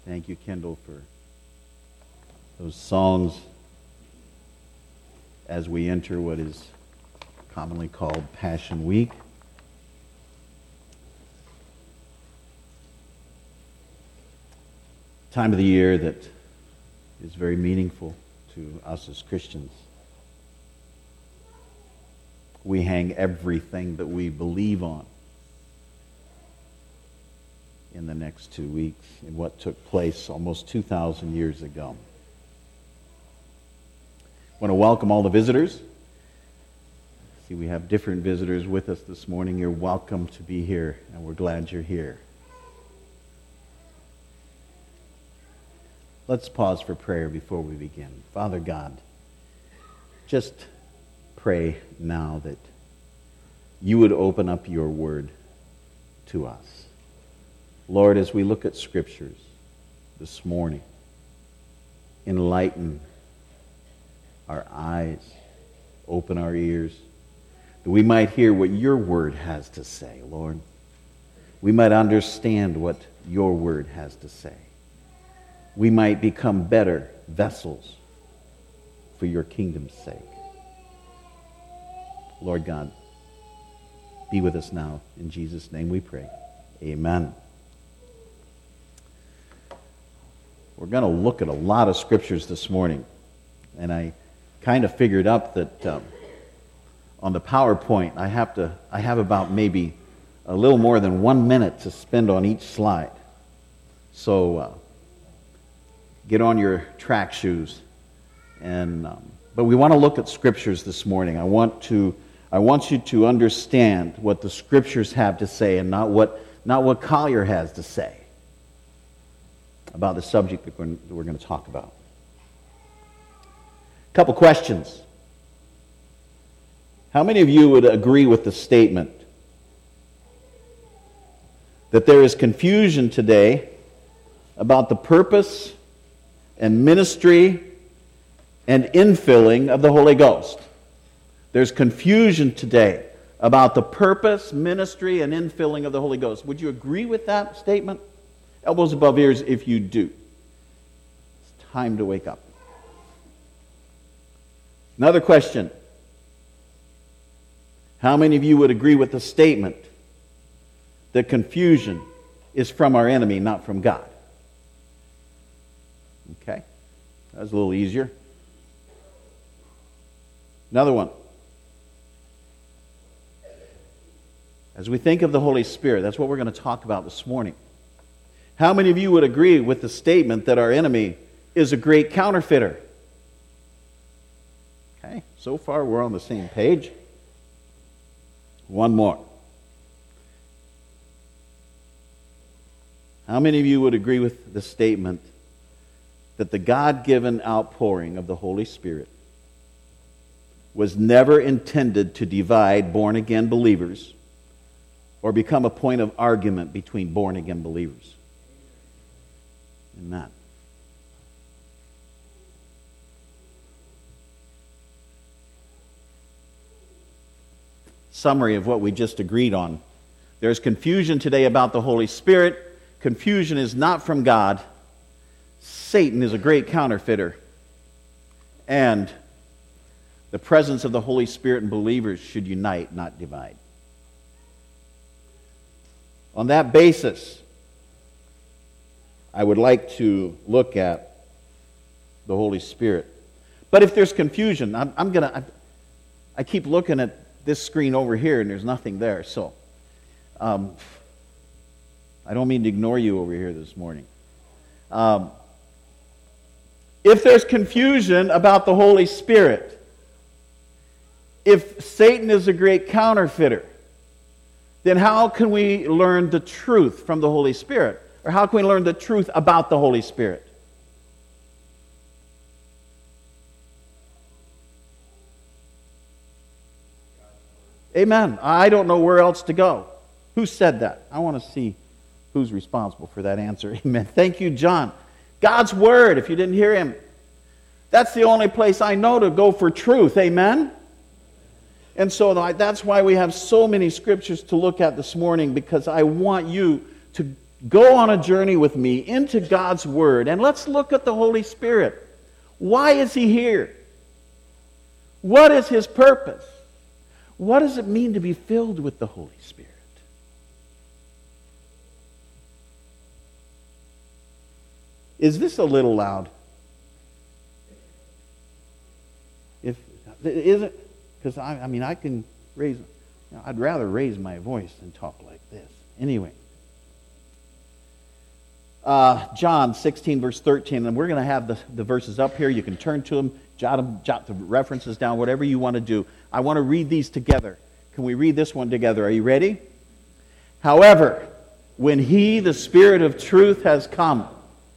Thank you, Kendall, for those songs as we enter what is commonly called Passion Week. Time of the year that is very meaningful to us as Christians. We hang everything that we believe on in the next 2 weeks in what took place almost 2,000 years ago. I want to welcome all the visitors. See, we have different visitors with us this morning. You're welcome to be here, and we're glad you're here. Let's pause for prayer before we begin. Father God, just pray now that you would open up your word to us. Lord, as we look at scriptures this morning, enlighten our eyes, open our ears, that we might hear what your word has to say, Lord. We might understand what your word has to say. We might become better vessels for your kingdom's sake. Lord God, be with us now. In Jesus' name we pray. Amen. We're going to look at a lot of scriptures this morning. And I kind of figured up that on the PowerPoint, I have about maybe a little more than 1 minute to spend on each slide. So get on your track shoes. But we want to look at scriptures this morning. I want you to understand what the scriptures have to say and not what Collier has to say about the subject that we're going to talk about. A couple questions. How many of you would agree with the statement that there is confusion today about the purpose and ministry and infilling of the Holy Ghost? There's confusion today about the purpose, ministry, and infilling of the Holy Ghost. Would you agree with that statement? Elbows above ears if you do. It's time to wake up. Another question. How many of you would agree with the statement that confusion is from our enemy, not from God? Okay. That was a little easier. Another one. As we think of the Holy Spirit, that's what we're going to talk about this morning. How many of you would agree with the statement that our enemy is a great counterfeiter? Okay, so far we're on the same page. One more. How many of you would agree with the statement that the God-given outpouring of the Holy Spirit was never intended to divide born-again believers or become a point of argument between born-again believers? Amen. Summary of what we just agreed on. There's confusion today about the Holy Spirit. Confusion is not from God. Satan is a great counterfeiter. And the presence of the Holy Spirit in believers should unite, not divide. On that basis, I would like to look at the Holy Spirit. But if there's confusion, I keep looking at this screen over here and there's nothing there. So, I don't mean to ignore you over here this morning. If there's confusion about the Holy Spirit, if Satan is a great counterfeiter, then how can we learn the truth from the Holy Spirit? Or how can we learn the truth about the Holy Spirit? Amen. I don't know where else to go. Who said that? I want to see who's responsible for that answer. Amen. Thank you, John. God's Word, if you didn't hear him. That's the only place I know to go for truth. Amen? And so that's why we have so many scriptures to look at this morning, because I want you to go on a journey with me into God's Word, and let's look at the Holy Spirit. Why is He here? What is His purpose? What does it mean to be filled with the Holy Spirit? Is this a little loud? Is it? Because I can raise. I'd rather raise my voice than talk like this. Anyway, John 16 verse 13, and we're going to have the verses up here. You can turn to them, jot the references down, whatever you want to do. I want to read these together. Can we read this one together? Are you ready? However, when He, the Spirit of truth, has come,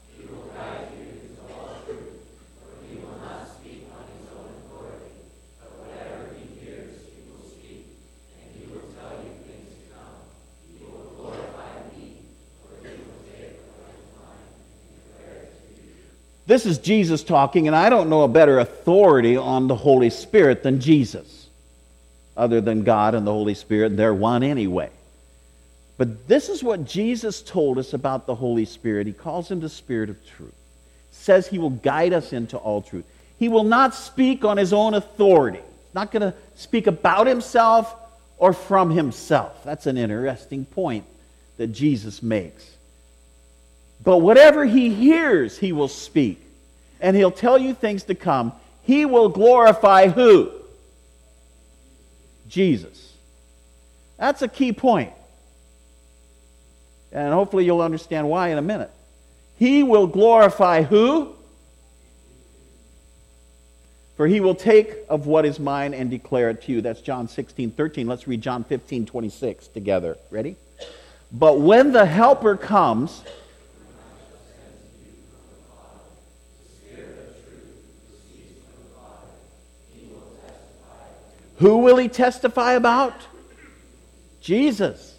this is Jesus talking, and I don't know a better authority on the Holy Spirit than Jesus, other than God and the Holy Spirit. They're one anyway. But this is what Jesus told us about the Holy Spirit. He calls Him the Spirit of truth. Says He will guide us into all truth. He will not speak on His own authority. He's not going to speak about Himself or from Himself. That's an interesting point that Jesus makes. But whatever He hears, He will speak. And He'll tell you things to come. He will glorify who? Jesus. That's a key point. And hopefully you'll understand why in a minute. He will glorify who? For He will take of what is mine and declare it to you. That's John 16:13. Let's read John 15:26 together. Ready? But when the Helper comes, who will He testify about? Jesus.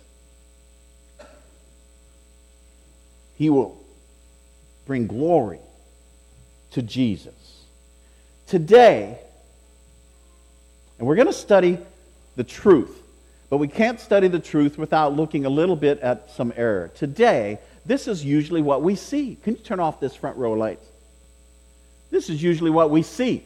He will bring glory to Jesus. Today, and we're going to study the truth, but we can't study the truth without looking a little bit at some error. Today, this is usually what we see. Can you turn off this front row lights? This is usually what we see.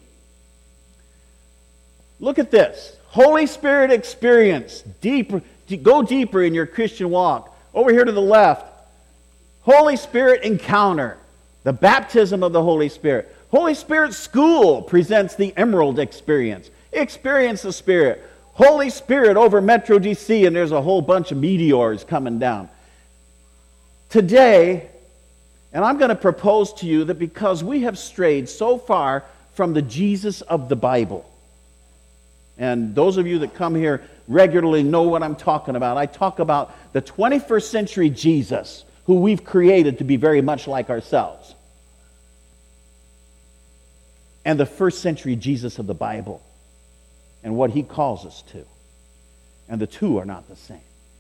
Look at this. Holy Spirit experience. Go deeper in your Christian walk. Over here to the left. Holy Spirit encounter. The baptism of the Holy Spirit. Holy Spirit school presents the Emerald experience. Experience the Spirit. Holy Spirit over Metro DC, and there's a whole bunch of meteors coming down. Today, and I'm going to propose to you that because we have strayed so far from the Jesus of the Bible, and those of you that come here regularly know what I'm talking about. I talk about the 21st century Jesus, who we've created to be very much like ourselves, and the first century Jesus of the Bible, and what He calls us to. And the two are not the same.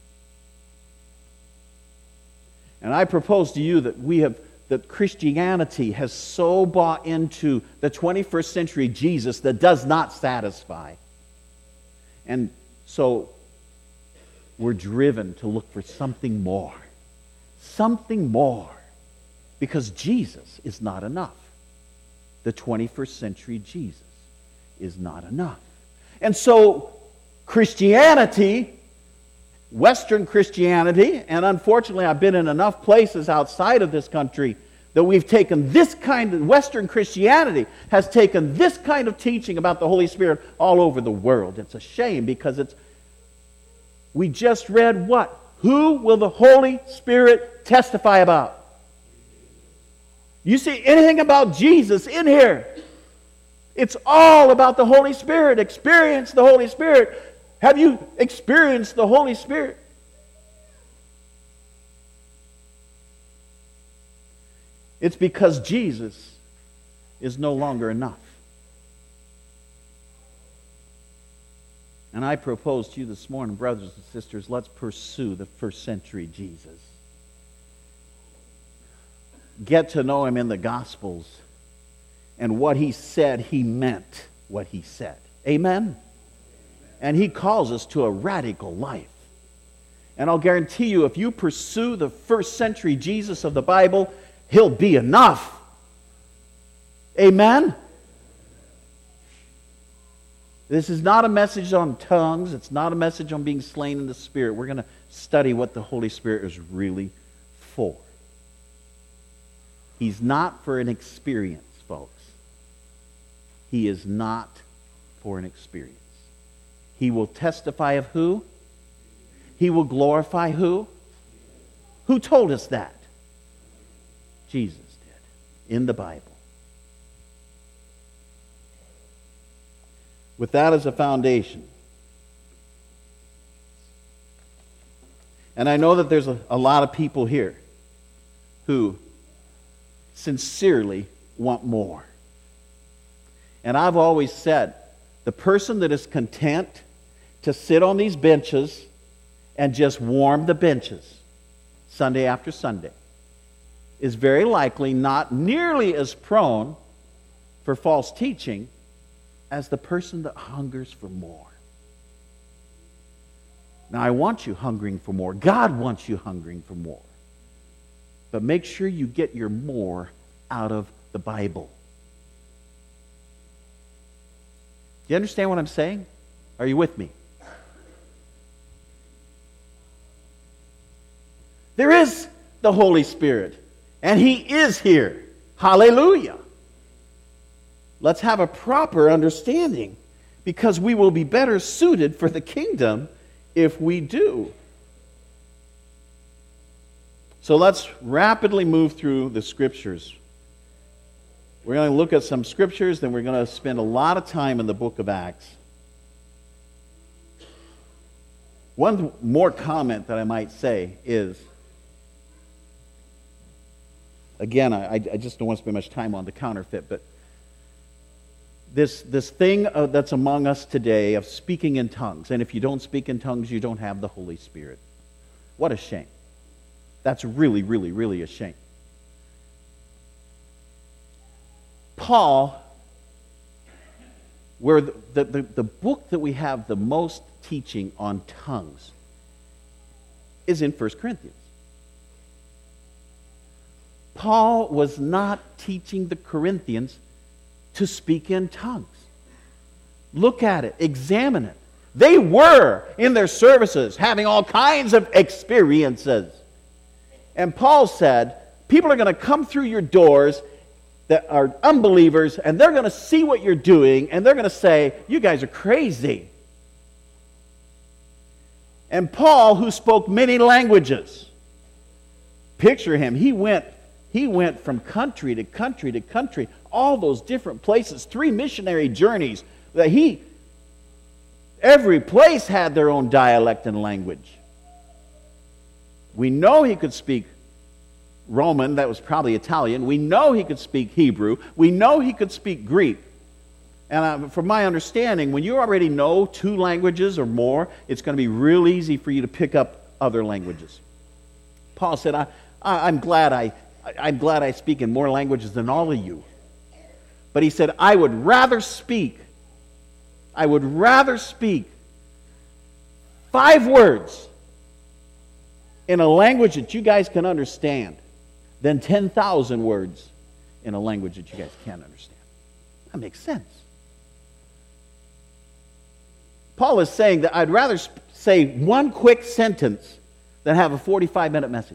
And I propose to you that Christianity has so bought into the 21st century Jesus that does not satisfy. And so we're driven to look for something more. Something more. Because Jesus is not enough. The 21st century Jesus is not enough. And so Christianity, Western Christianity, and unfortunately I've been in enough places outside of this country that we've taken this kind of, Western Christianity has taken this kind of teaching about the Holy Spirit all over the world. It's a shame because we just read what? Who will the Holy Spirit testify about? You see anything about Jesus in here? It's all about the Holy Spirit. Experience the Holy Spirit. Have you experienced the Holy Spirit? It's because Jesus is no longer enough. And I propose to you this morning, brothers and sisters, let's pursue the first century Jesus. Get to know Him in the Gospels. And what He said, He meant what He said. Amen? And He calls us to a radical life. And I'll guarantee you, if you pursue the first century Jesus of the Bible, He'll be enough. Amen? This is not a message on tongues. It's not a message on being slain in the Spirit. We're going to study what the Holy Spirit is really for. He's not for an experience, folks. He is not for an experience. He will testify of who? He will glorify who? Who told us that? Jesus did, in the Bible. With that as a foundation. And I know that there's a lot of people here who sincerely want more. And I've always said, the person that is content to sit on these benches and just warm the benches Sunday after Sunday is very likely not nearly as prone for false teaching as the person that hungers for more. Now, I want you hungering for more. God wants you hungering for more. But make sure you get your more out of the Bible. Do you understand what I'm saying? Are you with me? There is the Holy Spirit, and He is here. Hallelujah. Let's have a proper understanding, because we will be better suited for the kingdom if we do. So let's rapidly move through the Scriptures. We're going to look at some Scriptures, then we're going to spend a lot of time in the book of Acts. One more comment that I might say is, again, I just don't want to spend much time on the counterfeit, but this thing that's among us today of speaking in tongues, and if you don't speak in tongues, you don't have the Holy Spirit. What a shame. That's really, really, really a shame. Paul, where the book that we have the most teaching on tongues is in 1 Corinthians. Paul was not teaching the Corinthians to speak in tongues. Look at it. Examine it. They were, in their services, having all kinds of experiences. And Paul said, people are going to come through your doors that are unbelievers, and they're going to see what you're doing, and they're going to say, you guys are crazy. And Paul, who spoke many languages, picture him, he went from country to country to country, all those different places, 3 missionary journeys, that every place had their own dialect and language. We know he could speak Roman, that was probably Italian. We know he could speak Hebrew. We know he could speak Greek. And from my understanding, when you already know 2 languages or more, it's going to be real easy for you to pick up other languages. Paul said, I'm glad I speak in more languages than all of you. But he said, I would rather speak 5 words in a language that you guys can understand than 10,000 words in a language that you guys can't understand. That makes sense. Paul is saying that I'd rather say 1 quick sentence than have a 45-minute message.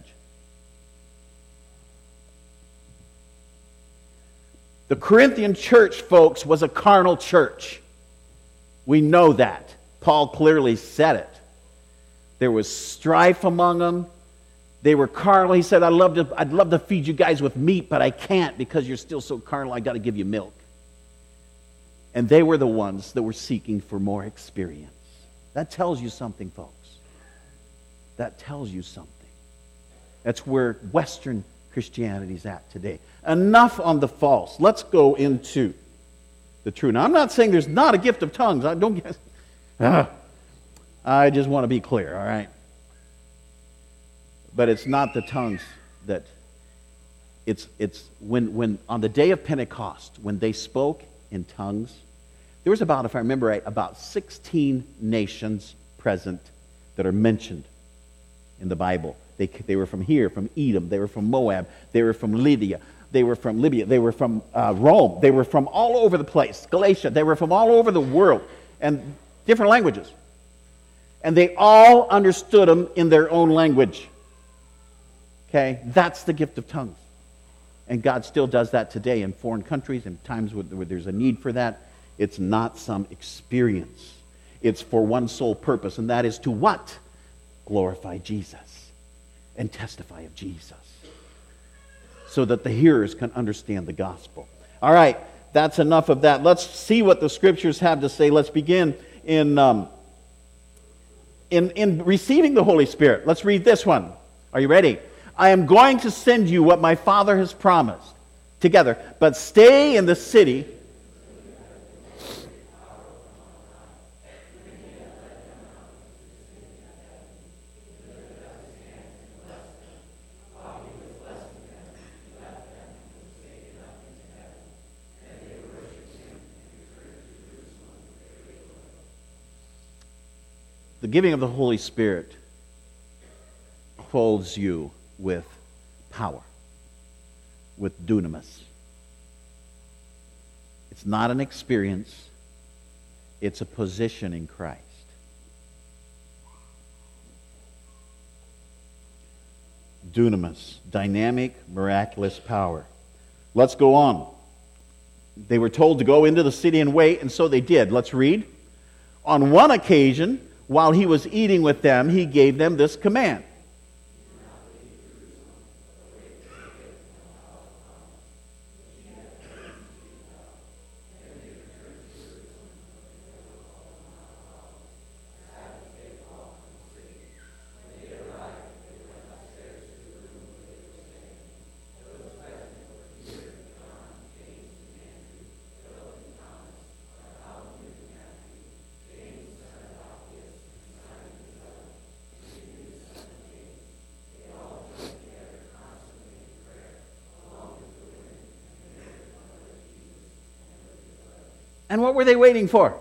The Corinthian church, folks, was a carnal church. We know that. Paul clearly said it. There was strife among them. They were carnal. He said, I'd love to feed you guys with meat, but I can't because you're still so carnal. I got to give you milk. And they were the ones that were seeking for more experience. That tells you something, folks. That tells you something. That's where Western Christianity's at today. Enough on the false. Let's go into the true. Now, I'm not saying there's not a gift of tongues. I just want to be clear, all right? But it's not the tongues that... It's when on the day of Pentecost, when they spoke in tongues, there was about, if I remember right, about 16 nations present that are mentioned in the Bible. They were from here, from Edom. They were from Moab. They were from Lydia. They were from Libya. They were from Rome. They were from all over the place. Galatia. They were from all over the world. And different languages. And they all understood them in their own language. Okay? That's the gift of tongues. And God still does that today in foreign countries and times where there's a need for that. It's not some experience. It's for one sole purpose, and that is to what? Glorify Jesus and testify of Jesus, so that the hearers can understand the gospel. All right, that's enough of that. Let's see what the Scriptures have to say. Let's begin in receiving the Holy Spirit. Let's read this one. Are you ready? I am going to send you what my Father has promised. Together. But stay in the city. The giving of the Holy Spirit clothes you with power, with dunamis. It's not an experience, it's a position in Christ. Dunamis, dynamic, miraculous power. Let's go on. They were told to go into the city and wait, and so they did. Let's read. On one occasion, while he was eating with them, he gave them this command. And what were they waiting for?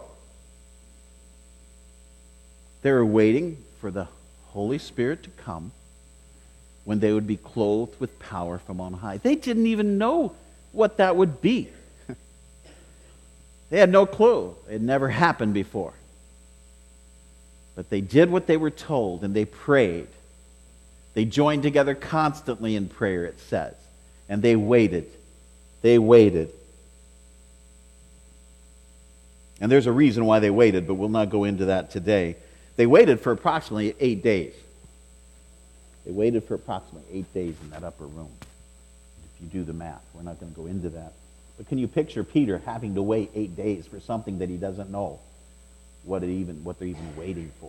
They were waiting for the Holy Spirit to come when they would be clothed with power from on high. They didn't even know what that would be. They had no clue. It had never happened before. But they did what they were told, and they prayed. They joined together constantly in prayer, it says. And they waited. They waited. And there's a reason why they waited, but we'll not go into that today. They waited for approximately 8 days. They waited for approximately 8 days in that upper room. If you do the math, we're not going to go into that. But can you picture Peter having to wait 8 days for something that he doesn't know what they're even waiting for?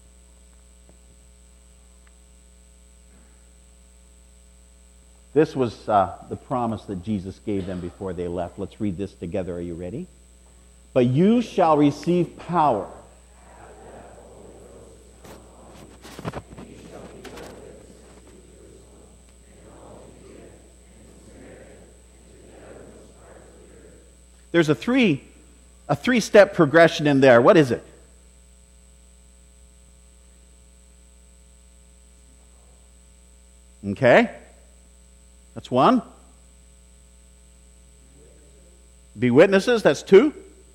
This was the promise that Jesus gave them before they left. Let's read this together. Are you ready? But you shall receive power. There's a three-step progression in there. What is it? Okay. That's one. Be witnesses. That's two.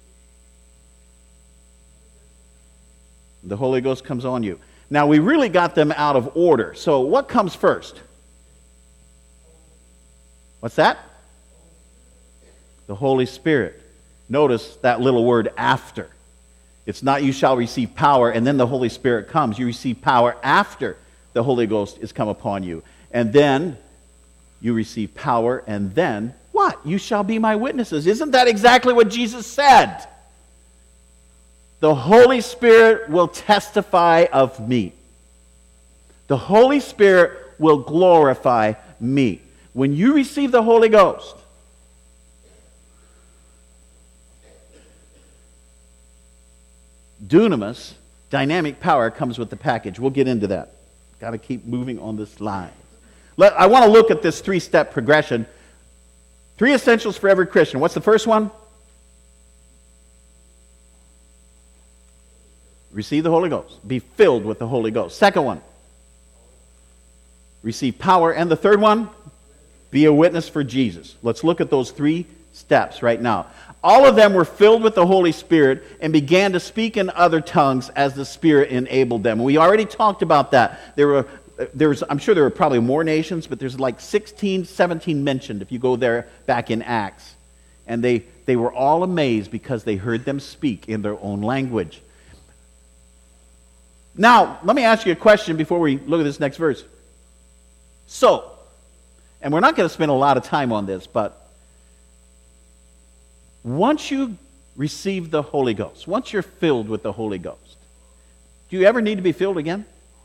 The Holy Ghost comes on you. Now, we really got them out of order. So, what comes first? What's that? The Holy Spirit. Notice that little word after. It's not you shall receive power and then the Holy Spirit comes. You receive power after the Holy Ghost is come upon you. And then you receive power and then what? You shall be my witnesses. Isn't that exactly what Jesus said? The Holy Spirit will testify of me. The Holy Spirit will glorify me. When you receive the Holy Ghost, dunamis, dynamic power, comes with the package. We'll get into that. Got to keep moving on this line. I want to look at this three-step progression. 3 essentials for every Christian. What's the first one? Receive the Holy Ghost. Be filled with the Holy Ghost. Second one. receive power. And the third one, be a witness for Jesus. Let's look at those 3 steps right now. All of them were filled with the Holy Spirit and began to speak in other tongues as the Spirit enabled them. We already talked about that. I'm sure there were probably more nations, but there's like 16, 17 mentioned if you go there back in Acts. And they were all amazed because they heard them speak in their own language. Now, let me ask you a question before we look at this next verse. So, and we're not going to spend a lot of time on this, but once you receive the Holy Ghost, once you're filled with the Holy Ghost, do you ever need to be filled again?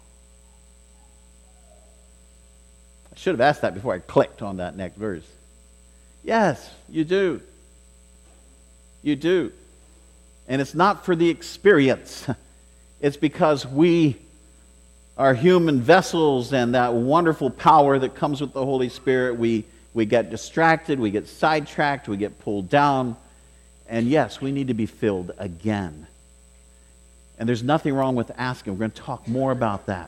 I should have asked that before I clicked on that next verse. Yes, you do. You do. And it's not for the experience. It's because we are human vessels, and that wonderful power that comes with the Holy Spirit, we get distracted, we get sidetracked, we get pulled down. And yes, we need to be filled again. And there's nothing wrong with asking. We're going to talk more about that.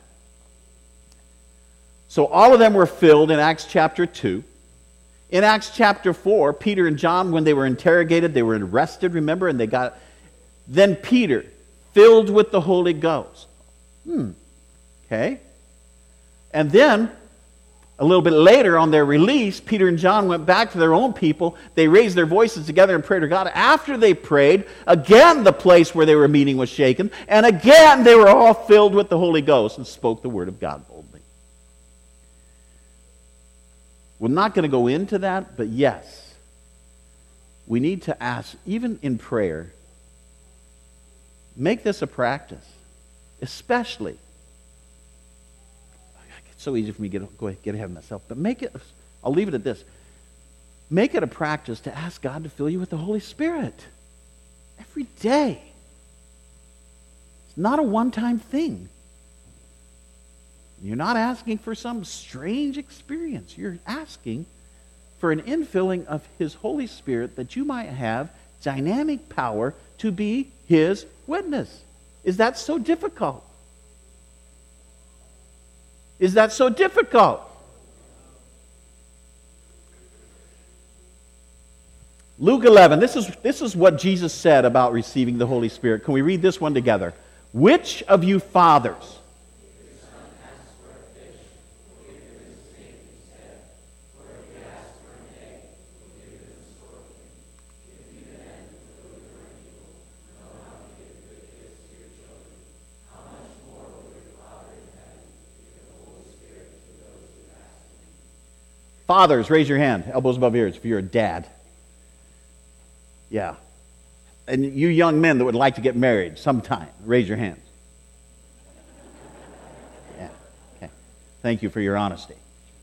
So all of them were filled in Acts chapter 2. In Acts chapter 4, Peter and John, when they were interrogated, they were arrested, remember? And then Peter, filled with the Holy Ghost. Okay. And then, a little bit later on their release, Peter and John went back to their own people. They raised their voices together and prayed to God. After they prayed, again the place where they were meeting was shaken. And again they were all filled with the Holy Ghost and spoke the word of God boldly. We're not going to go into that, but yes, we need to ask, even in prayer, make this a practice, especially. It's so easy for me to get ahead of myself, but I'll leave it at this. Make it a practice to ask God to fill you with the Holy Spirit every day. It's not a one-time thing. You're not asking for some strange experience. You're asking for an infilling of His Holy Spirit that you might have dynamic power to be His witness. Is that so difficult? Is that so difficult? Luke 11, this is what Jesus said about receiving the Holy Spirit. Can we read this one together? Which of you fathers? Fathers, raise your hand, elbows above ears, if you're a dad. Yeah. And you young men that would like to get married sometime, raise your hands. Yeah. Okay. Thank you for your honesty.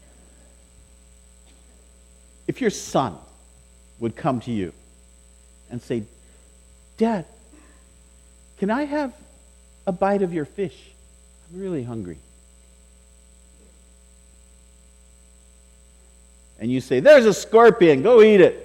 If your son would come to you and say, Dad, can I have a bite of your fish? I'm really hungry. And you say, there's a scorpion, go eat it.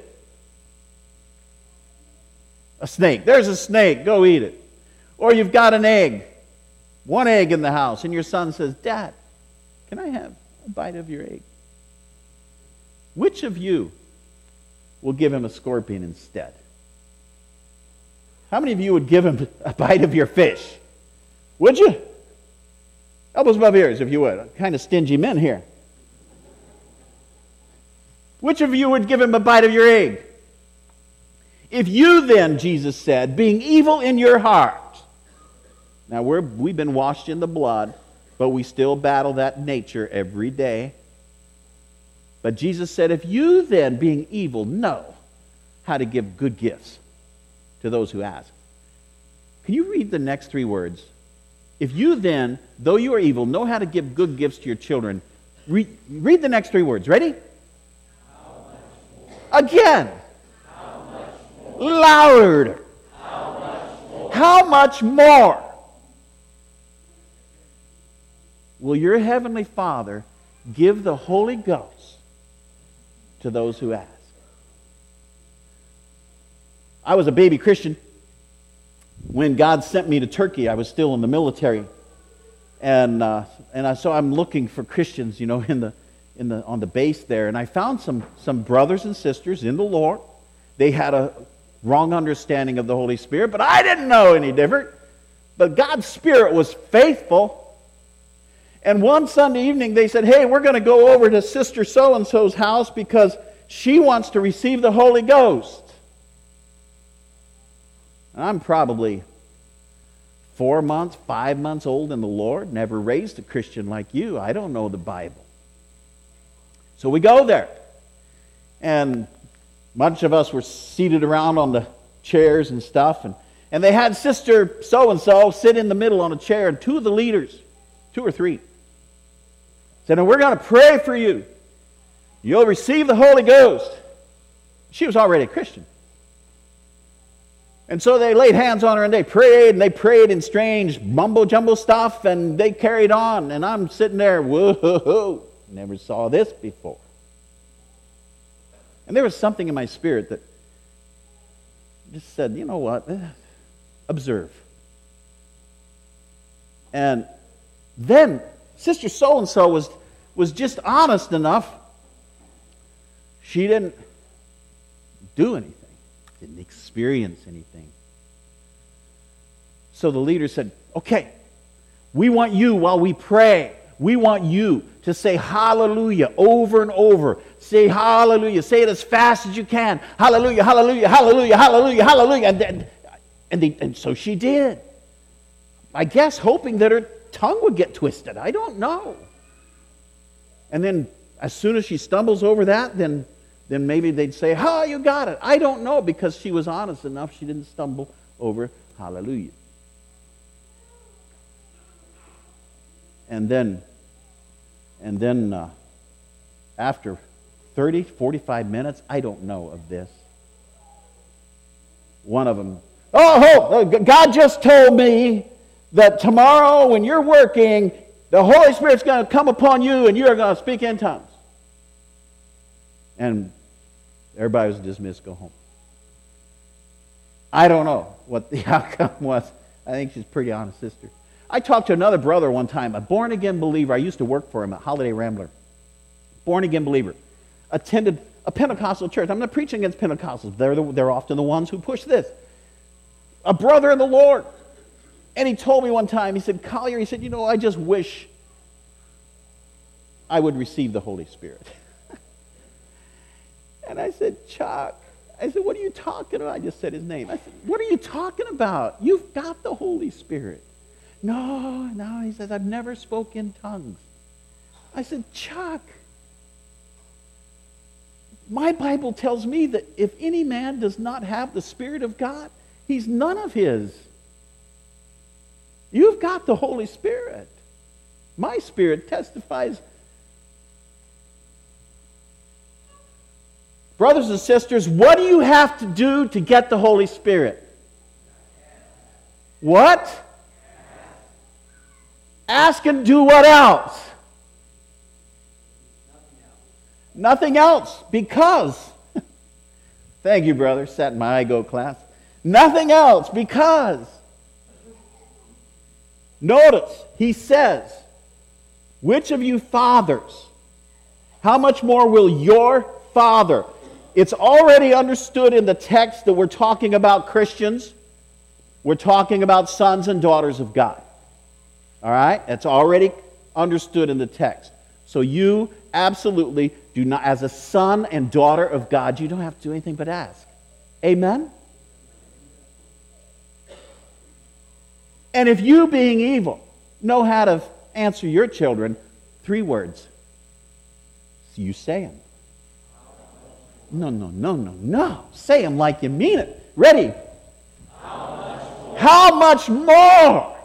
A snake, there's a snake, go eat it. Or you've got an egg, one egg in the house, and your son says, Dad, can I have a bite of your egg? Which of you will give him a scorpion instead? How many of you would give him a bite of your fish? Would you? Elbows above ears, if you would. Kind of stingy men here. Which of you would give him a bite of your egg? If you then, Jesus said, being evil in your heart. Now we've been washed in the blood, but we still battle that nature every day. But Jesus said, if you then, being evil, know how to give good gifts to those who ask. Can you read the next 3 words? If you then, though you are evil, know how to give good gifts to your children. Read the next 3 words. Ready? Again. Louder. How much more will your heavenly Father give the Holy Ghost to those who ask? I was a baby Christian when God sent me to Turkey. I was still in the military. And so I'm looking for Christians, on the base there, and I found some brothers and sisters in the Lord. They had a wrong understanding of the Holy Spirit, but I didn't know any different. But God's Spirit was faithful. And one Sunday evening they said, hey, we're going to go over to Sister So-and-so's house because she wants to receive the Holy Ghost. And I'm probably 4 months, 5 months old in the Lord, never raised a Christian like you. I don't know the Bible. So we go there. And a bunch of us were seated around on the chairs and stuff. And they had Sister So-and-so sit in the middle on a chair. And two of the leaders, 2 or 3, said, and we're going to pray for you. You'll receive the Holy Ghost. She was already a Christian. And so they laid hands on her and they prayed in strange mumbo-jumbo stuff, and they carried on. And I'm sitting there, whoa, never saw this before. And there was something in my spirit that just said, you know what, observe. And then Sister So-and-so was just honest enough. She didn't do anything. Didn't experience anything. So the leader said, okay, we want you while we pray. We want you to say hallelujah over and over. Say hallelujah. Say it as fast as you can. Hallelujah, hallelujah, hallelujah, hallelujah, hallelujah. And so she did. I guess hoping that her tongue would get twisted. I don't know. And then as soon as she stumbles over that, then maybe they'd say, you got it. I don't know, because she was honest enough. She didn't stumble over hallelujah. And then after 30, 45 minutes, I don't know of this, one of them, God just told me that tomorrow when you're working, the Holy Spirit's going to come upon you and you're going to speak in tongues. And everybody was dismissed, go home. I don't know what the outcome was. I think she's a pretty honest sister. I talked to another brother one time, a born-again believer. I used to work for him at Holiday Rambler. Born-again believer. Attended a Pentecostal church. I'm not preaching against Pentecostals. They're often the ones who push this. A brother in the Lord. And he told me one time, he said, Collier, he said, I just wish I would receive the Holy Spirit. And I said, Chuck, what are you talking about? I just said his name. I said, what are you talking about? You've got the Holy Spirit. No, he says, I've never spoken in tongues. I said, Chuck, my Bible tells me that if any man does not have the Spirit of God, he's none of his. You've got the Holy Spirit. My spirit testifies. Brothers and sisters, what do you have to do to get the Holy Spirit? What? Ask and do what else? Nothing else. Because, thank you, brother, sat in my IGO class. Nothing else, because. Notice, he says, which of you fathers, how much more will your Father? It's already understood in the text that we're talking about Christians. We're talking about sons and daughters of God. All right? That's already understood in the text. So you absolutely do not, as a son and daughter of God, you don't have to do anything but ask. Amen? And if you, being evil, know how to answer your children, 3 words. You say them. No. Say them like you mean it. Ready? How much more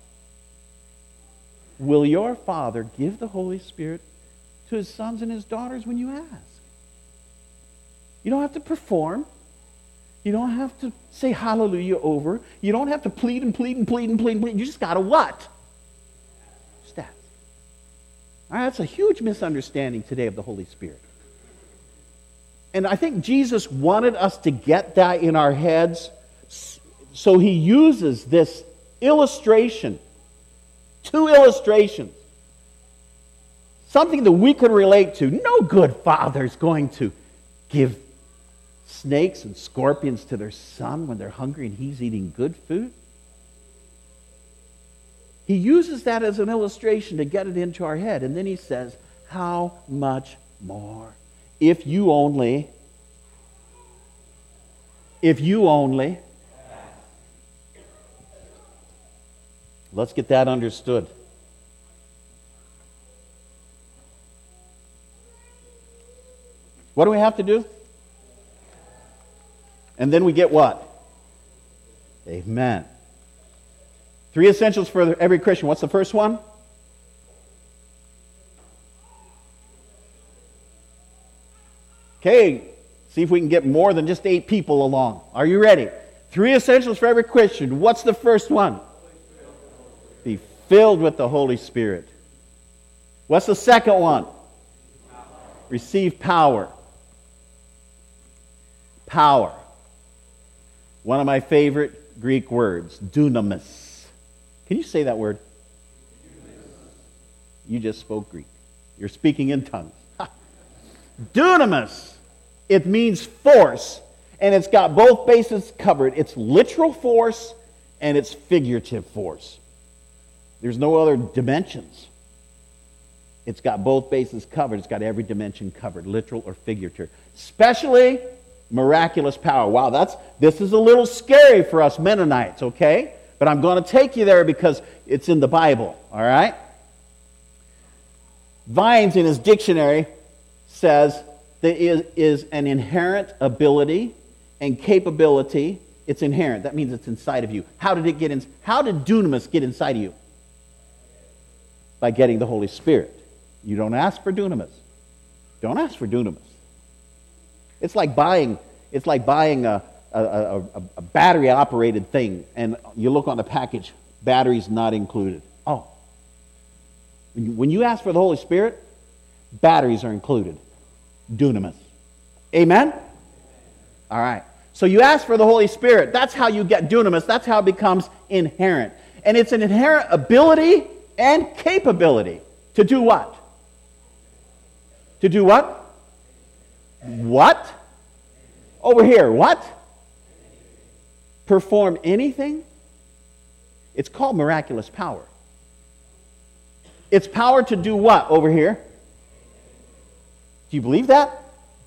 will your Father give the Holy Spirit to his sons and his daughters when you ask? You don't have to perform. You don't have to say hallelujah over. You don't have to plead and plead and plead and plead and plead. You just got to what? Just ask. All right, that's a huge misunderstanding today of the Holy Spirit. And I think Jesus wanted us to get that in our heads, so he uses this illustration, 2 illustrations, something that we could relate to. No good father is going to give snakes and scorpions to their son when they're hungry and he's eating good food. He uses that as an illustration to get it into our head. And then he says, how much more? If you only. Let's get that understood. What do we have to do? And then we get what? Amen. 3 essentials for every Christian. What's the first one? Okay, see if we can get more than just 8 people along. Are you ready? 3 essentials for every Christian. What's the first one? Be filled with the Holy Spirit. What's the second one? Receive power. Power. One of my favorite Greek words, dunamis. Can you say that word? You just spoke Greek. You're speaking in tongues. Dunamis. It means force, and it's got both bases covered. It's literal force, and it's figurative force. There's no other dimensions. It's got both bases covered. It's got every dimension covered, literal or figurative. Especially miraculous power. Wow, this is a little scary for us Mennonites, okay? But I'm going to take you there because it's in the Bible, all right? Vines in his dictionary says there is an inherent ability and capability. It's inherent. That means it's inside of you. How did dunamis get inside of you? By getting the Holy Spirit. You don't ask for dunamis. Don't ask for dunamis. It's like buying a battery-operated thing, and you look on the package, batteries not included. Oh. When you ask for the Holy Spirit, batteries are included. Dunamis. Amen? All right. So you ask for the Holy Spirit. That's how you get dunamis. That's how it becomes inherent. And it's an inherent ability and capability to do what? To do what? What? Over here, what? Perform anything? It's called miraculous power. It's power to do what over here? Do you believe that?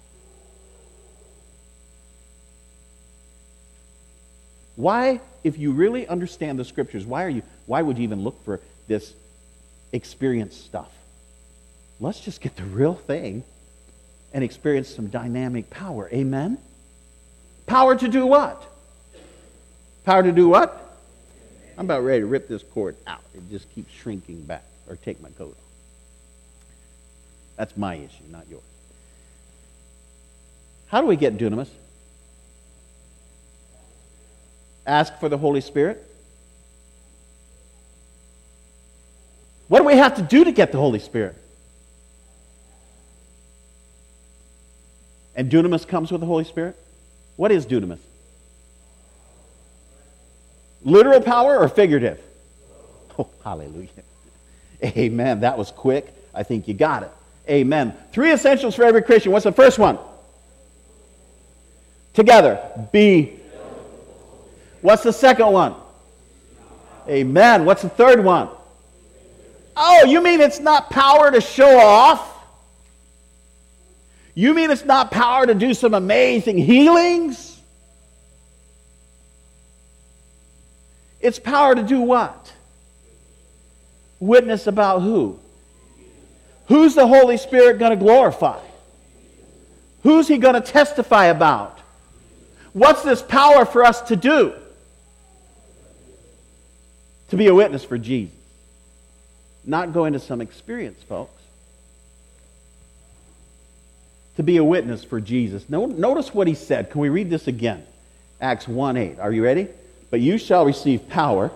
Why, if you really understand the Scriptures, why would you even look for this experience stuff? Let's just get the real thing and experience some dynamic power. Amen? Power to do what? Power to do what? I'm about ready to rip this cord out. It just keeps shrinking back. Or take my coat off. That's my issue, not yours. How do we get dunamis? Ask for the Holy Spirit. What do we have to do to get the Holy Spirit? And dunamis comes with the Holy Spirit? What is dunamis? Literal power or figurative? Oh, hallelujah. Amen. That was quick. I think you got it. Amen. 3 essentials for every Christian. What's the first one? Together. Be. What's the second one? Amen. What's the third one? Oh, you mean it's not power to show off? You mean it's not power to do some amazing healings? It's power to do what? Witness about who? Who's the Holy Spirit going to glorify? Who's He going to testify about? What's this power for us to do? To be a witness for Jesus. Not go into some experience, folks. To be a witness for Jesus. Notice what He said. Can we read this again? Acts 1:8. Are you ready? But you shall receive power.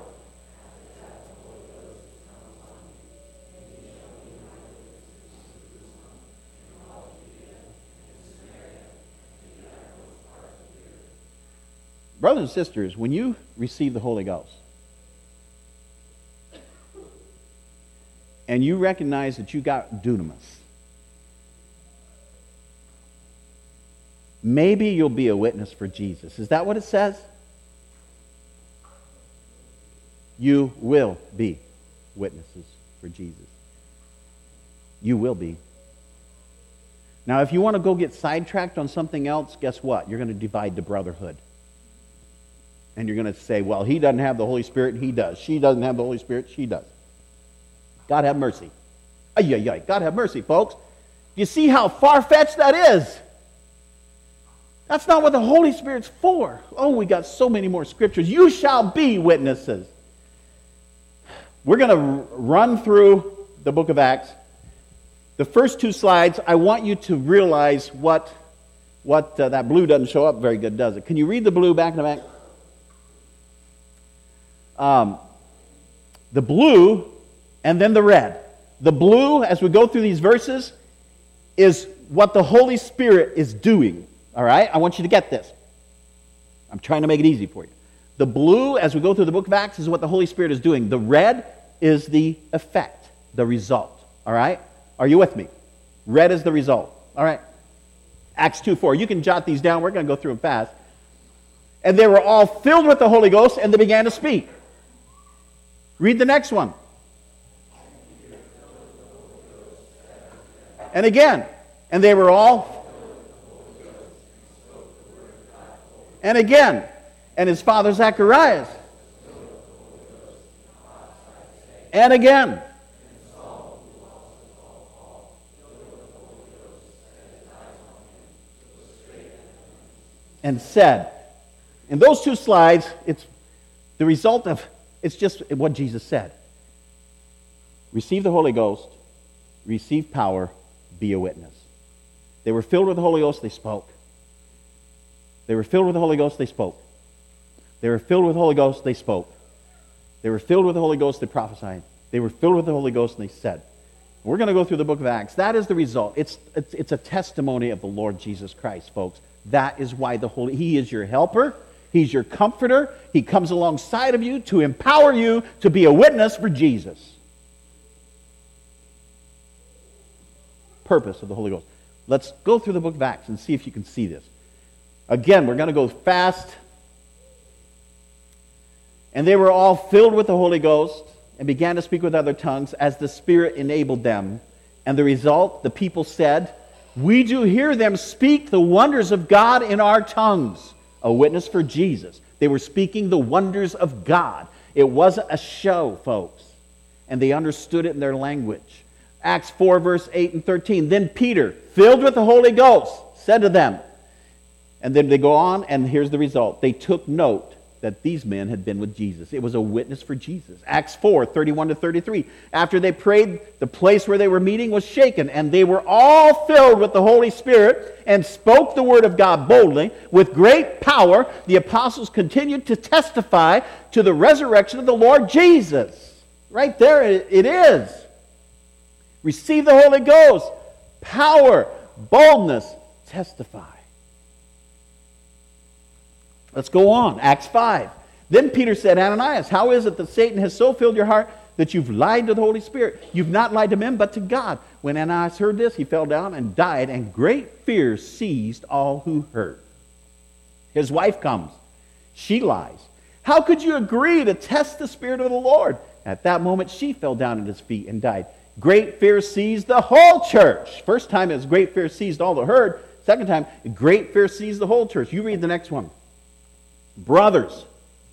Brothers and sisters, when you receive the Holy Ghost, and you recognize that you got dunamis, maybe you'll be a witness for Jesus. Is that what it says? You will be witnesses for Jesus. You will be. Now, if you want to go get sidetracked on something else, guess what? You're going to divide the brotherhood. And you're going to say, well, he doesn't have the Holy Spirit, he does. She doesn't have the Holy Spirit, she does. God have mercy. Ay, ay, ay. God have mercy, folks. Do you see how far-fetched that is? That's not what the Holy Spirit's for. Oh, we got so many more scriptures. You shall be witnesses. We're going to run through the book of Acts. The first two slides, I want you to realize what that blue doesn't show up very good, does it? Can you read the blue back in the back? The blue and then the red. The blue, as we go through these verses, is what the Holy Spirit is doing. All right? I want you to get this. I'm trying to make it easy for you. The blue, as we go through the book of Acts, is what the Holy Spirit is doing. The red is the effect, the result. All right? Are you with me? Red is the result. All right? Acts 2:4. You can jot these down. We're going to go through them fast. And they were all filled with the Holy Ghost, and they began to speak. Read the next one. And again. And they were all. And again. And his father Zacharias. And again. And said. In those two slides, it's the result of, it's just what Jesus said. Receive the Holy Ghost, receive power, be a witness. They were filled with the Holy Ghost, they spoke. They were filled with the Holy Ghost, they spoke. They were filled with the Holy Ghost, they spoke. They were filled with the Holy Ghost, they prophesied. They were filled with the Holy Ghost, and they said. We're going to go through the book of Acts. That is the result. It's a testimony of the Lord Jesus Christ, folks. That is why He is your helper. He's your comforter. He comes alongside of you to empower you to be a witness for Jesus. Purpose of the Holy Ghost. Let's go through the book of Acts and see if you can see this. Again, we're going to go fast. And they were all filled with the Holy Ghost and began to speak with other tongues as the Spirit enabled them. And the result, the people said, "We do hear them speak the wonders of God in our tongues." A witness for Jesus. They were speaking the wonders of God. It wasn't a show, folks. And they understood it in their language. Acts 4, verse 8 and 13. Then Peter, filled with the Holy Ghost, said to them, and then they go on, and here's the result. They took note that these men had been with Jesus. It was a witness for Jesus. Acts 4, 31 to 33. After they prayed, the place where they were meeting was shaken, and they were all filled with the Holy Spirit and spoke the word of God boldly. With great power, the apostles continued to testify to the resurrection of the Lord Jesus. Right there it is. Receive the Holy Ghost. Power, boldness, testify. Let's go on. Acts 5. Then Peter said, Ananias, how is it that Satan has so filled your heart that you've lied to the Holy Spirit? You've not lied to men, but to God. When Ananias heard this, he fell down and died, and great fear seized all who heard. His wife comes. She lies. How could you agree to test the Spirit of the Lord? At that moment, she fell down at his feet and died. Great fear seized the whole church. First time it was great fear seized all that heard. Second time, great fear seized the whole church. You read the next one. Brothers.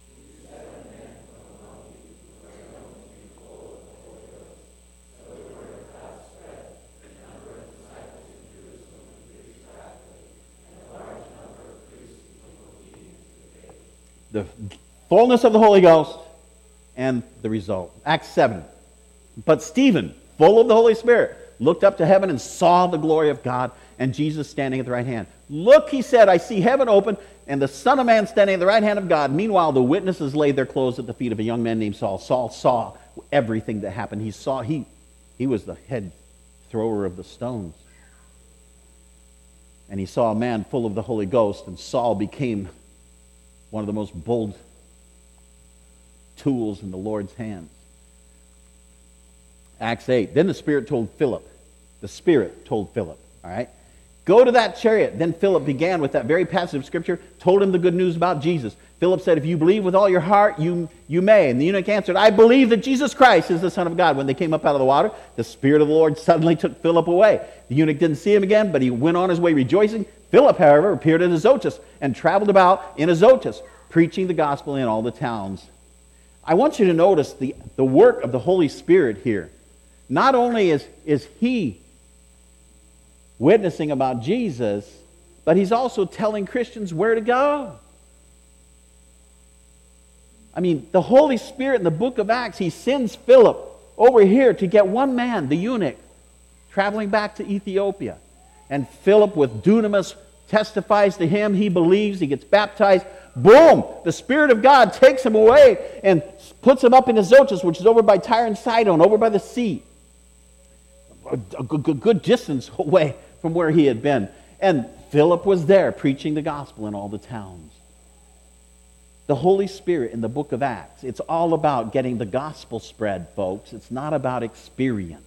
The fullness of the Holy Ghost and the result. Acts 7. But Stephen, full of the Holy Spirit, looked up to heaven and saw the glory of God and Jesus standing at the right hand. Look, he said, I see heaven open and the Son of Man standing at the right hand of God. Meanwhile, the witnesses laid their clothes at the feet of a young man named Saul. Saul saw everything that happened. He was the head thrower of the stones. And he saw a man full of the Holy Ghost, and Saul became one of the most bold tools in the Lord's hands. Acts 8. Then the Spirit told Philip. The Spirit told Philip. All right? Go to that chariot. Then Philip began with that very passage of Scripture, told him the good news about Jesus. Philip said, if you believe with all your heart, you may. And the eunuch answered, I believe that Jesus Christ is the Son of God. When they came up out of the water, the Spirit of the Lord suddenly took Philip away. The eunuch didn't see him again, but he went on his way rejoicing. Philip, however, appeared at Azotus and traveled about in Azotus, preaching the gospel in all the towns. I want you to notice the work of the Holy Spirit here. Not only is he witnessing about Jesus, but he's also telling Christians where to go. I mean, the Holy Spirit in the book of Acts, he sends Philip over here to get one man, the eunuch, traveling back to Ethiopia. And Philip, with dunamis, testifies to him. He believes. He gets baptized. Boom! The Spirit of God takes him away and puts him up in Azotus, which is over by Tyre and Sidon, over by the sea. A good distance away from where he had been. And Philip was there preaching the gospel in all the towns. The Holy Spirit in the book of Acts, it's all about getting the gospel spread, folks. It's not about experience.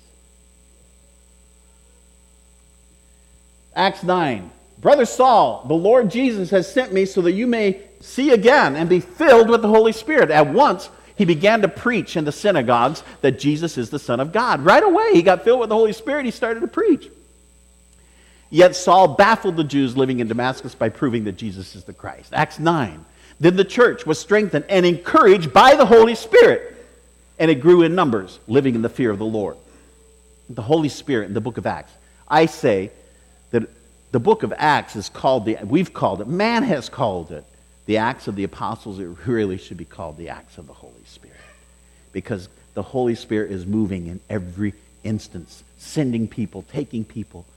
Acts 9. Brother Saul, the Lord Jesus has sent me so that you may see again and be filled with the Holy Spirit. At once, he began to preach in the synagogues that Jesus is the Son of God. Right away, he got filled with the Holy Spirit. He started to preach. Yet Saul baffled the Jews living in Damascus by proving that Jesus is the Christ. Acts 9. Then the church was strengthened and encouraged by the Holy Spirit, and it grew in numbers, living in the fear of the Lord. The Holy Spirit in the book of Acts. I say that the book of Acts is called, we've called it, man has called it, the Acts of the Apostles. It really should be called the Acts of the Holy Spirit. Because the Holy Spirit is moving in every instance, sending people, taking people,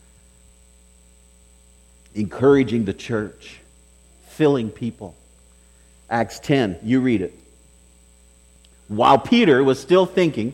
encouraging the church, filling people. Acts 10, you read it. While Peter was still thinking,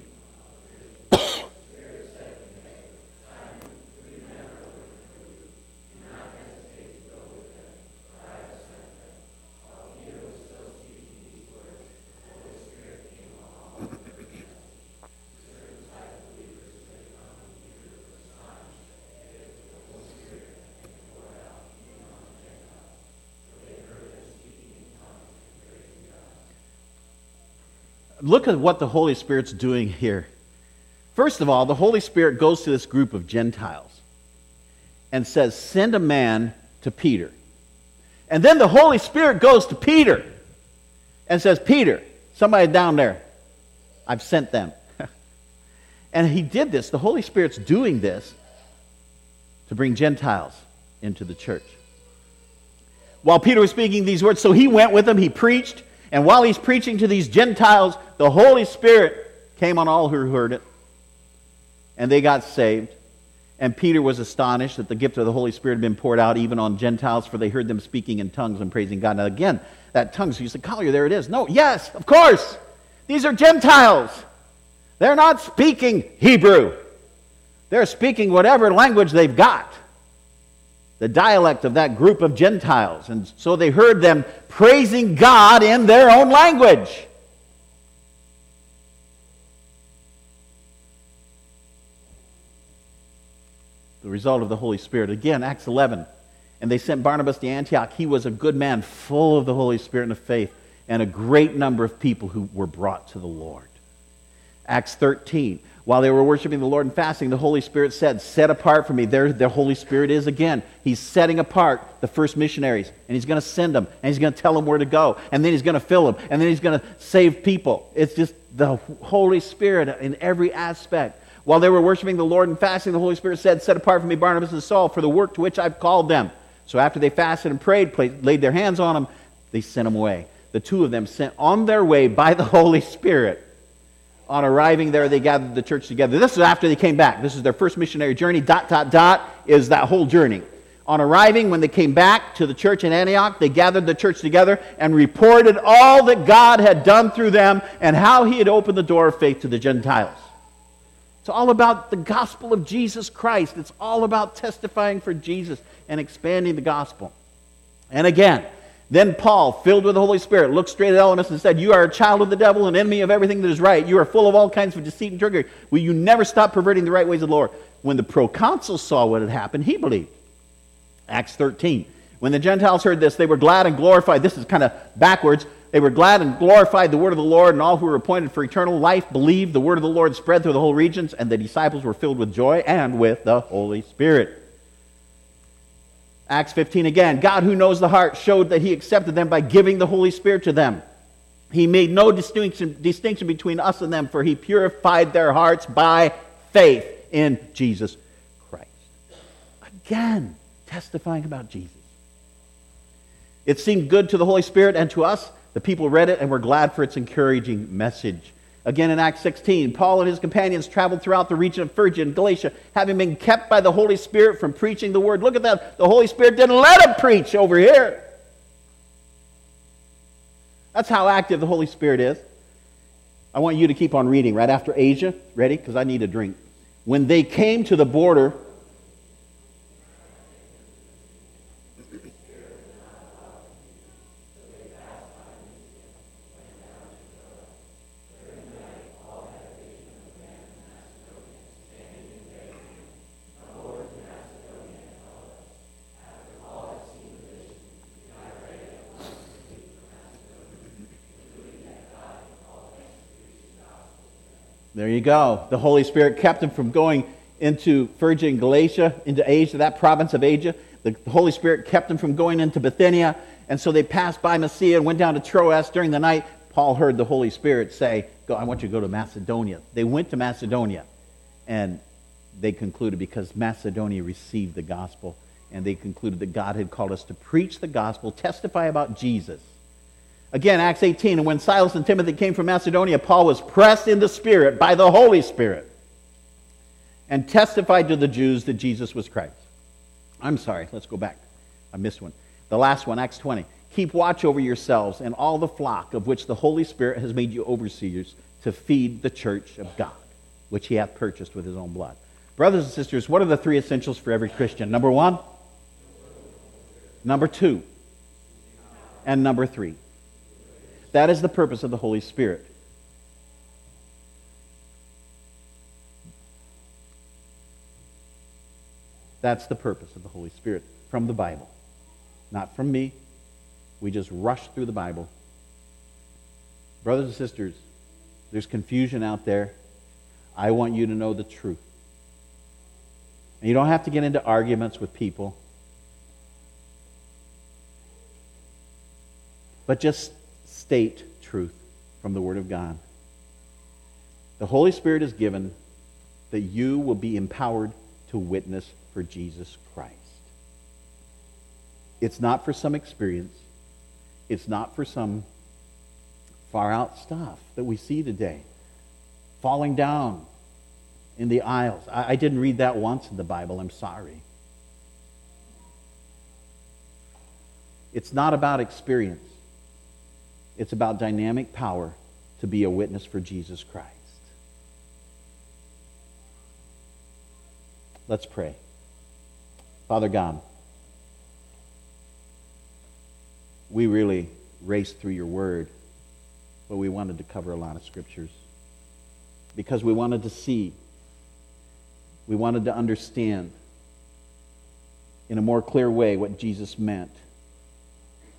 look at what the Holy Spirit's doing here. First of all, the Holy Spirit goes to this group of Gentiles and says, send a man to Peter. And then the Holy Spirit goes to Peter and says, Peter, somebody down there, I've sent them. And he did this. The Holy Spirit's doing this to bring Gentiles into the church. While Peter was speaking these words, so he went with them, he preached. And while he's preaching to these Gentiles, the Holy Spirit came on all who heard it. And they got saved. And Peter was astonished that the gift of the Holy Spirit had been poured out even on Gentiles, for they heard them speaking in tongues and praising God. Now again, that tongues, you said, Collier, there it is. No, yes, of course. These are Gentiles. They're not speaking Hebrew. They're speaking whatever language they've got. The dialect of that group of Gentiles. And so they heard them praising God in their own language. The result of the Holy Spirit. Again, Acts 11. And they sent Barnabas to Antioch. He was a good man, full of the Holy Spirit and of faith, and a great number of people who were brought to the Lord. Acts 13. While they were worshiping the Lord and fasting, the Holy Spirit said, set apart for me. There the Holy Spirit is again. He's setting apart the first missionaries, and he's going to send them, and he's going to tell them where to go, and then he's going to fill them, and then he's going to save people. It's just the Holy Spirit in every aspect. While they were worshiping the Lord and fasting, the Holy Spirit said, set apart for me Barnabas and Saul for the work to which I've called them. So after they fasted and prayed, laid their hands on them, they sent them away. The two of them sent on their way by the Holy Spirit. On arriving there, they gathered the church together. This is after they came back. This is their first missionary journey. ... is that whole journey. On arriving, when they came back to the church in Antioch, they gathered the church together and reported all that God had done through them and how he had opened the door of faith to the Gentiles. It's all about the gospel of Jesus Christ. It's all about testifying for Jesus and expanding the gospel. And again, Then Paul, filled with the Holy Spirit, looked straight at Elymas and said, "You are a child of the devil, an enemy of everything that is right. You are full of all kinds of deceit and trickery. Will you never stop perverting the right ways of the Lord?" When the proconsul saw what had happened, he believed. Acts 13. When the Gentiles heard this, they were glad and glorified. This is kind of backwards. They were glad and glorified the word of the Lord, and all who were appointed for eternal life believed. The word of the Lord spread through the whole regions, and the disciples were filled with joy and with the Holy Spirit. Acts 15 again. God, who knows the heart, showed that he accepted them by giving the Holy Spirit to them. He made no distinction between us and them, for he purified their hearts by faith in Jesus Christ. Again, testifying about Jesus. It seemed good to the Holy Spirit and to us. The people read it and were glad for its encouraging message. Again in Acts 16, Paul and his companions traveled throughout the region of Phrygia and Galatia, having been kept by the Holy Spirit from preaching the word. Look at that. The Holy Spirit didn't let them preach over here. That's how active the Holy Spirit is. I want you to keep on reading right after Asia. Ready? Because I need a drink. When they came to the border, there you go. The Holy Spirit kept them from going into Phrygia and Galatia, into Asia, that province of Asia. The Holy Spirit kept them from going into Bithynia, and so they passed by Mysia and went down to Troas during the night. Paul heard the Holy Spirit say, "Go, I want you to go to Macedonia." They went to Macedonia, and they concluded, because Macedonia received the gospel, and they concluded that God had called us to preach the gospel, testify about Jesus. Again, Acts 18, and when Silas and Timothy came from Macedonia, Paul was pressed in the Spirit by the Holy Spirit and testified to the Jews that Jesus was Christ. I'm sorry, let's go back. I missed one. The last one, Acts 20. Keep watch over yourselves and all the flock of which the Holy Spirit has made you overseers to feed the church of God, which he hath purchased with his own blood. Brothers and sisters, what are the three essentials for every Christian? Number one, number two, and number three. That is the purpose of the Holy Spirit. That's the purpose of the Holy Spirit from the Bible. Not from me. We just rush through the Bible. Brothers and sisters, there's confusion out there. I want you to know the truth. And you don't have to get into arguments with people. But just state truth from the Word of God. The Holy Spirit is given that you will be empowered to witness for Jesus Christ. It's not for some experience. It's not for some far out stuff that we see today. Falling down in the aisles. I didn't read that once in the Bible. I'm sorry. It's not about experience. It's about dynamic power to be a witness for Jesus Christ. Let's pray. Father God, we really raced through your word, but we wanted to cover a lot of scriptures because we wanted to see, we wanted to understand in a more clear way what Jesus meant